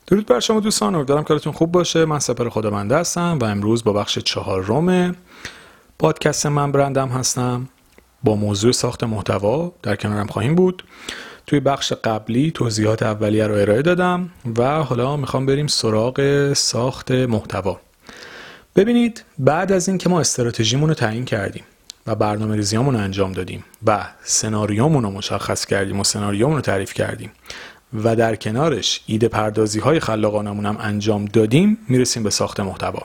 درود بر شما دوستان، امیدوارم کارتون خوب باشه. من سپر خدابنده هستم و امروز با بخش 4 پادکست من برندم هستم با موضوع ساخت محتوا در کنارم خواهیم بود. توی بخش قبلی توضیحات اولیه رو ارائه دادم و حالا میخوام بریم سراغ ساخت محتوا. ببینید، بعد از این که ما استراتژیمون رو تعیین کردیم و برنامه ریزیامون رو انجام دادیم و سناریومون رو مشخص کردیم و سناریومون رو تعریف کردیم و در کنارش ایده پردازی های خلاقانمون هم انجام دادیم، میرسیم به ساخت محتوا.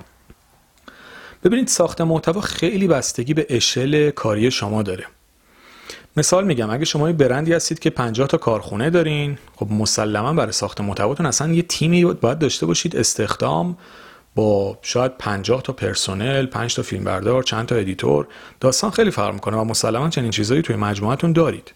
ببینید، ساخت محتوا خیلی بستگی به اشل کاری شما داره. مثال میگم، اگه شما یه برندی هستید که 50 تا کارخونه دارین، خب مسلما برای ساخت محتواتون اصلا یه تیمی باید داشته باشید استخدام با شاید 50 تا پرسنل، 5 تا فیلمبردار، چند تا ادیتور. داستان خیلی فرق میکنه و مسلما چنین چیزایی توی مجموعتون دارید.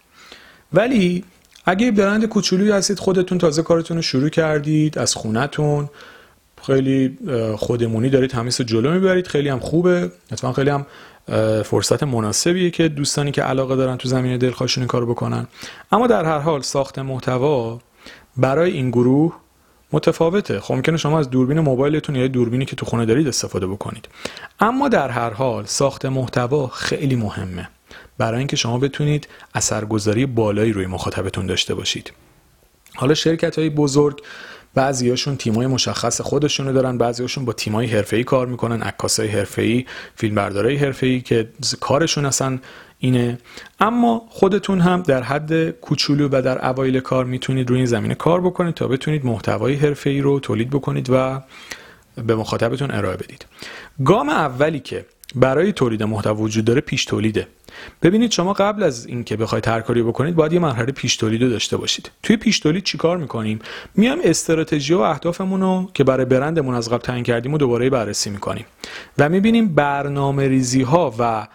ولی اگه برند کوچولویی هستید، خودتون تازه کارتون رو شروع کردید، از خونه‌تون خیلی خودمونی دارید تمیز جلو میبرید، خیلی هم خوبه، اتفاقا خیلی هم فرصت مناسبیه که دوستانی که علاقه دارن تو زمینه دلخواشون این کارو بکنن. اما در هر حال ساخت محتوا برای این گروه متفاوته. خب ممکنه شما از دوربین موبایلتون یا دوربینی که تو خونه دارید استفاده بکنید، اما در هر حال ساخت محتوا خیلی مهمه برای اینکه شما بتونید اثرگذاری بالایی روی مخاطبتون داشته باشید. حالا شرکت‌های بزرگ بعضیاشون تیمای مشخص خودشونو دارن، بعضیاشون با تیمای حرفه‌ای کار میکنن، عکاسای حرفه‌ای، فیلمبردارای حرفه‌ای که کارشون اصلا اینه. اما خودتون هم در حد کوچولو و در اوایل کار میتونید روی این زمینه کار بکنید تا بتونید محتوای حرفه‌ای رو تولید بکنید و به مخاطبتون ارائه بدید. گام اولی که برای تولید محتوا وجود داره پیش تولیده. ببینید، شما قبل از اینکه بخواید هر کاری بکنید باید یه مرحله پیش تولید رو داشته باشید. توی پیش تولید چیکار می‌کنیم؟ میایم استراتژی و اهدافمون رو که برای برندمون از قبل تعیین کردیم و دوباره بررسی می‌کنیم و می‌بینیم برنامه‌ریزی‌ها و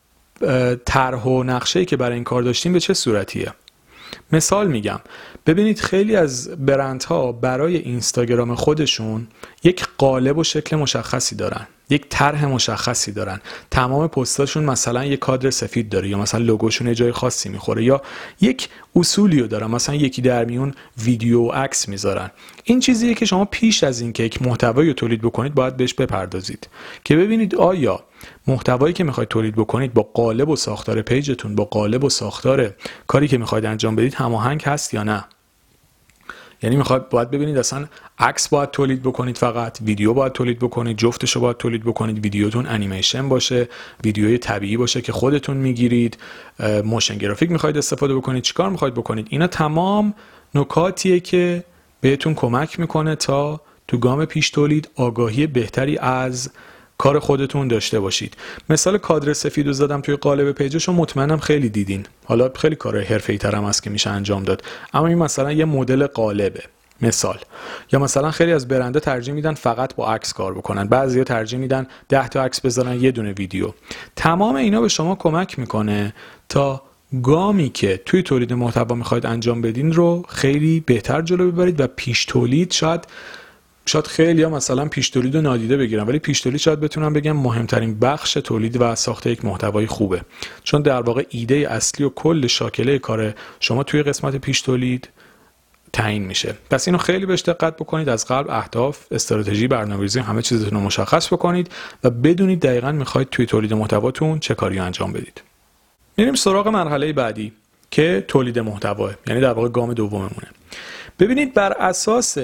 طرح و نقشه‌ای که برای این کار داشتیم به چه صورتیه. مثال میگم، ببینید خیلی از برندها برای اینستاگرام خودشون یک قالب و شکل مشخصی دارن، یک طرح مشخصی دارن، تمام پستاشون مثلا یک کادر سفید داره یا مثلا لوگوشون یه جای خاصی میخوره یا یک اصولی رو دارن، مثلا یکی در میون ویدیو و عکس میذارن. این چیزیه که شما پیش از این که یک محتوایی رو تولید بکنید باید بهش بپردازید که ببینید آیا محتوایی که میخواید تولید بکنید با قالب و ساختار پیجتون، با قالب و ساختار کاری که میخواید انجام بدید هماهنگ هست یا نه. یعنی باید ببینید اصلا عکس باید تولید بکنید، فقط ویدیو باید تولید بکنید، جفتشو باید تولید بکنید، ویدیوتون انیمیشن باشه، ویدیوی طبیعی باشه که خودتون میگیرید، موشن گرافیک میخواید استفاده بکنید، چیکار میخواید بکنید. اینا تمام نکاتیه که بهتون کمک میکنه تا تو گام پیش تولید آگاهی بهتری از کار خودتون داشته باشید. مثال کادر سفید رو زدم توی قالب پیجشو، مطمئنم خیلی دیدین. حالا خیلی کار حرفه‌ای تر هم هست که میشه انجام داد، اما این مثلا یه مدل قالبه مثال. یا مثلا خیلی از برندها ترجیح میدن فقط با عکس کار بکنن، بعضیا ترجیح میدن 10 تا عکس بذارن یه دونه ویدیو. تمام اینا به شما کمک میکنه تا گامی که توی تولید محتوا میخواید انجام بدین رو خیلی بهتر جلو ببرید و پیش تولید شاید خیلی ها مثلا پیش تولید رو نادیده بگیرن، ولی پیش تولید شاید بتونم بگم مهمترین بخش تولید و ساخت یک محتوای خوبه، چون در واقع ایده اصلی و کل شاکله کار شما توی قسمت پیش تولید تعیین میشه. پس اینو خیلی بهش دقت بکنید، از قبل اهداف، استراتژی، برنامه‌ریزی، همه چیزتون رو مشخص بکنید و بدونید دقیقاً میخواید توی تولید محتواتون چه کاری انجام بدید. میریم سراغ مرحله بعدی که تولید محتواه، یعنی در واقع گام دوممونه. ببینید، بر اساس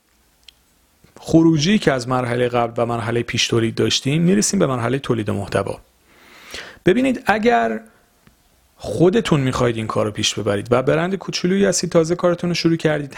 خروجی که از مرحله قبل و مرحله پیش تولید داشتیم میرسیم به مرحله تولید محتوا. ببینید، اگر خودتون میخواید این کار رو پیش ببرید و برند کوچولویی هستید تازه کارتون رو شروع کردید،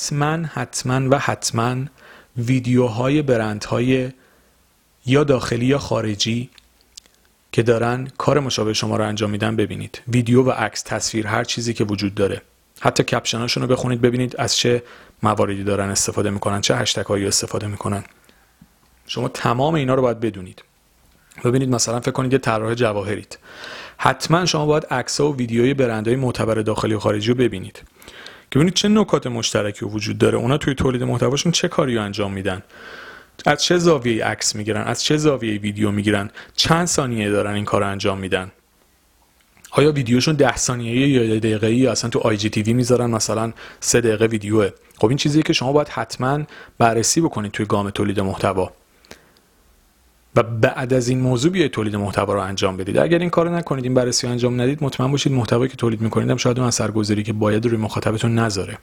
حتما ویدیوهای برندهای یا داخلی یا خارجی که دارن کار مشابه شما رو انجام میدن ببینید. ویدیو و عکس، تصویر، هر چیزی که وجود داره، حتی کپشناشون رو بخونید ببینید از چه مواردی دارن استفاده میکنن، چه هشتگ هایی استفاده میکنن. شما تمام اینا رو باید بدونید. ببینید مثلا فکر کنید یه طراح جواهرید، حتما شما باید عکس‌ها و ویدیوهای برندهای معتبر داخلی و خارجی رو ببینید که ببینید چه نکات مشترکی وجود داره، اونا توی تولید محتواشون چه کاری رو انجام میدن، از چه زاویه‌ای عکس میگیرن، از چه زاویه‌ای ویدیو میگیرن، چند ثانیه دارن این کارو انجام میدن. آیا ویدیوشون 10 ثانیه‌ای یا 1 دقیقه‌ای، اصلا تو آی جی تی وی میذارن مثلا 3 دقیقه ویدیوه، خب این چیزیه که شما باید حتما بررسی بکنید توی گام تولید محتوا و بعد از این موضوع بیاید تولید محتوا رو انجام بدید. اگر این کارو نکنید، این بررسی رو انجام ندید، مطمئن باشید محتوایی که تولید می‌کنید هم شاید اون اثرگذاری که باید روی مخاطبتون نذاره.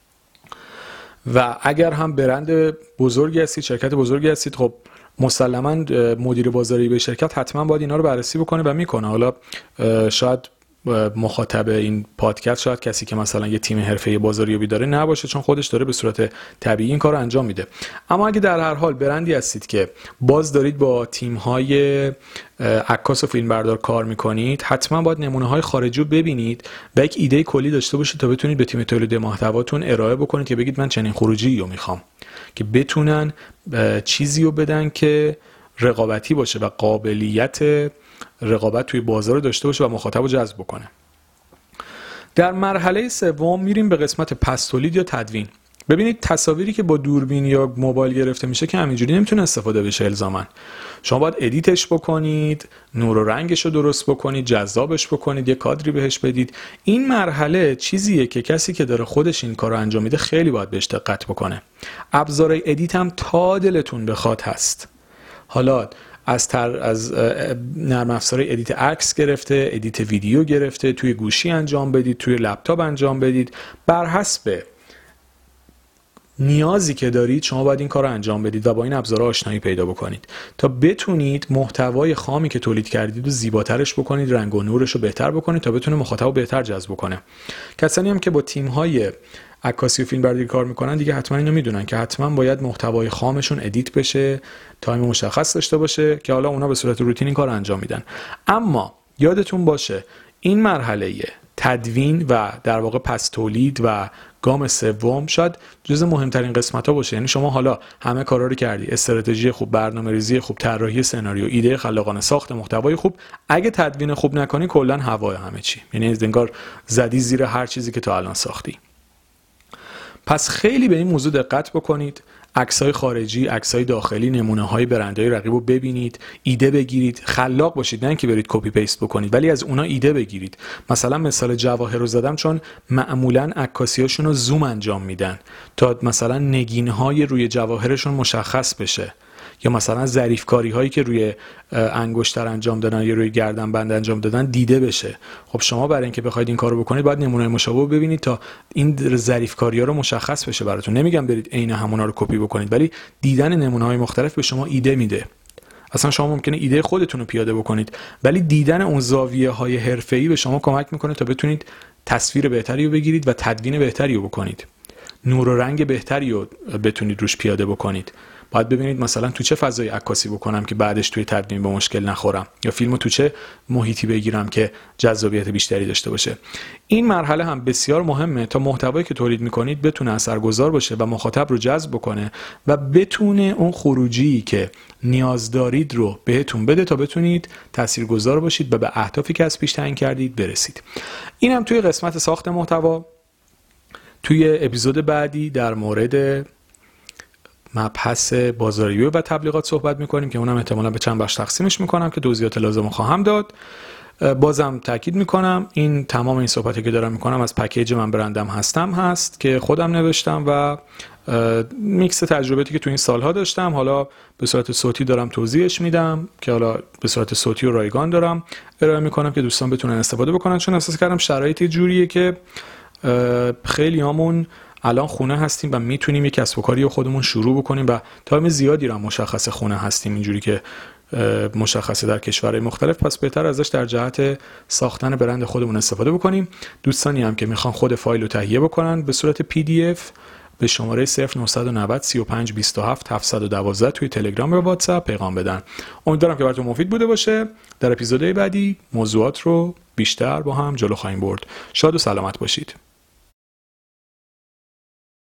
و اگر هم برند بزرگی هستید، شرکت بزرگی هستید، خب مسلماً مدیر بازاری به شرکت حتما باید اینا رو بررسی بکنه و میکنه. حالا شاید مخاطب این پادکست شاید کسی که مثلا یه تیم حرفه‌ای بازاریابی داره نباشه، چون خودش داره به صورت طبیعی این کارو انجام میده. اما اگه در هر حال برندی هستید که باز دارید با تیم‌های عکاس و فیلمبردار کار میکنید، حتما باید نمونه‌های خارجی رو ببینید و یک ایده کلی داشته باشید تا بتونید به تیم تولید محتواتون ارائه بکنید که بگید من چنین خروجی رو میخوام، که بتونن چیزی رو بدن که رقابتی باشه و قابلیت رقابت توی بازار رو داشته باشه و مخاطب رو جذب بکنه. در مرحله سوم میریم به قسمت پس تولید یا تدوین. ببینید تصاویری که با دوربین یا موبایل گرفته میشه که همینجوری نمیتونه استفاده بشه الزاما. شما باید ادیتش بکنید، نور و رنگش رو درست بکنید، جذابش بکنید، یه کادری بهش بدید. این مرحله چیزیه که کسی که داره خودش این کارو انجام میده خیلی باید بهش دقت بکنه. ابزارهای ادیت هم تا دلتون بخواد هست. حالا از نرم افزار ادیت عکس گرفته، ادیت ویدیو گرفته، توی گوشی انجام بدید، توی لپتاپ انجام بدید، بر حسب نیازی که دارید شما باید این کار رو انجام بدید و با این ابزارها آشنایی پیدا بکنید تا بتونید محتوای خامی که تولید کردید رو زیباترش بکنید، رنگ و نورش رو بهتر بکنید تا بتونه مخاطب رو بهتر جذب کنه. کسانی هم که با تیم‌های عکاسی و فیلمبرداری کار میکنن دیگه حتما اینو میدونن که حتما باید محتوای خامشون ادیت بشه، تایم مشخص داشته باشه که حالا اونا به صورت روتین این کار انجام میدن. اما یادتون باشه این مرحله تدوین و در واقع پس تولید و گام سوم شاید جز مهمترین قسمت‌ها باشه. یعنی شما حالا همه کارا رو کردی، استراتژی خوب، برنامه‌ریزی خوب، طراحی سناریو، ایده خلاقانه، ساخت محتوای خوب، اگه تدوین خوب نکنی کلا هوای همه چی، یعنی انگار زدی زیر هر چیزی که تا الان ساختی. پس خیلی به این موضوع دقت بکنید. عکس‌های خارجی، عکس‌های داخلی، نمونه‌های برندهای رقیب رو ببینید، ایده بگیرید، خلاق باشید، نه اینکه برید کپی پیست بکنید ولی از اونا ایده بگیرید. مثلا مثال جواهر رو زدم چون معمولاً عکاسی‌هاشون رو زوم انجام میدن تا مثلا نگین‌های روی جواهرشون مشخص بشه، یا مثلا ظریفکاری هایی که روی انگشتر انجام دادن یا روی گردن بند انجام دادن دیده بشه. خب شما برای اینکه بخواید این کارو بکنید باید نمونه مشابه ببینید تا این ظریفکاری ها رو مشخص بشه براتون. نمیگم برید عین همونا رو کپی بکنید، ولی دیدن نمونه های مختلف به شما ایده میده. اصلا شما ممکنه ایده خودتون رو پیاده بکنید ولی دیدن اون زاویه های حرفه‌ای به شما کمک میکنه تا بتونید تصویر بهتری رو بگیرید و تدوین بهتری رو بکنید، نور و رنگ بهتری رو بتونید روش پیاده بکنید. باید ببینید مثلا تو چه فضای عکاسی بکنم که بعدش توی تدوین به مشکل نخورم، یا فیلمو تو چه محیطی بگیرم که جذابیت بیشتری داشته باشه. این مرحله هم بسیار مهمه تا محتوایی که تولید میکنید بتونه اثرگذار باشه و مخاطب رو جذب بکنه و بتونه اون خروجی که نیاز دارید رو بهتون بده تا بتونید تاثیرگذار باشید و به اهدافی که از پیش تعیین کردید برسید. اینم توی قسمت ساخت محتوا. توی اپیزود بعدی در مورد مبحث بازاریابی و تبلیغات صحبت میکنیم که اونم احتمالاً به چند بخش تقسیمش میکنم که توضیحات لازم خواهم داد. بازم تاکید میکنم این تمام این صحبتی که دارم میکنم از پکیج من برندم هست که خودم نوشتم و میکس تجربیاتی که تو این سالها داشتم حالا به صورت صوتی دارم توضیحش میدم که حالا به صورت صوتی و رایگان دارم ارائه میکنم که دوستان بتونن استفاده بکنن، چون احساس کردم شرایط جوریه که خیلی همون الان خونه هستیم و میتونیم یک کسب و کاری رو خودمون شروع بکنیم و تایم زیادی رو مشخص خونه هستیم اینجوری که مشخصه در کشورهای مختلف، پس بهتر ازش در جهت ساختن برند خودمون استفاده بکنیم. دوستانی هم که میخوان خود فایل رو تهیه بکنن به صورت PDF به شماره 0990 35 27 712 توی تلگرام و واتساپ پیغام بدن. امیدوارم که براتون مفید بوده باشه. در اپیزودهای بعدی موضوعات رو بیشتر با هم جلو خواهیم برد. شاد و سلامت باشید.